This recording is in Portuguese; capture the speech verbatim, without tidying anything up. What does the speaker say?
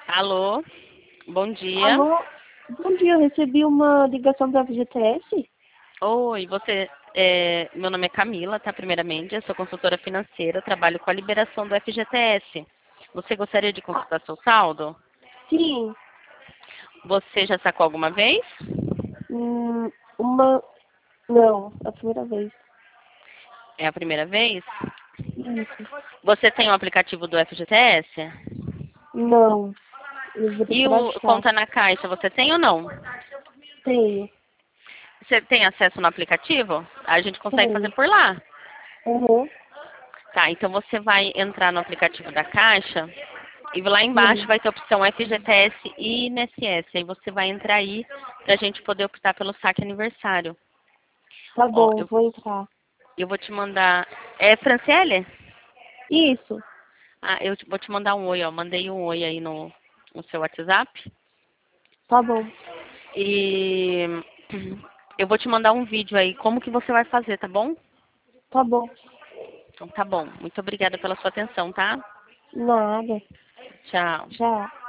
Alô, bom dia. Alô, bom dia, eu recebi uma ligação da F G T S. Oi, você, é, meu nome é Camila, tá? Primeiramente, eu sou consultora financeira, trabalho com a liberação do F G T S. Você gostaria de Ah, consultar seu saldo? sim, Você já sacou alguma vez? hum, uma. Não, é a primeira vez. É a primeira vez? Isso. Você tem o aplicativo do F G T S? Não, eu vou ter E que o baixar. conta na caixa, você tem ou não? Tenho, Você tem acesso no aplicativo? A gente consegue fazer tenho. por lá. Uhum, Tá, então você vai entrar no aplicativo da Caixa e lá embaixo sim. vai ter a opção F G T S e I N S S. Aí você vai entrar aí para a gente poder optar pelo saque aniversário. Tá Ó, bom, eu, vou entrar. eu vou te mandar. É Franciele? Isso, Ah, eu te- vou te mandar um oi, ó. Mandei um oi aí no, no seu WhatsApp. tá bom, E eu vou te mandar um vídeo aí, como que você vai fazer, tá bom? tá bom. Então tá bom. Muito obrigada pela sua atenção, tá? Nada. Tchau. Já.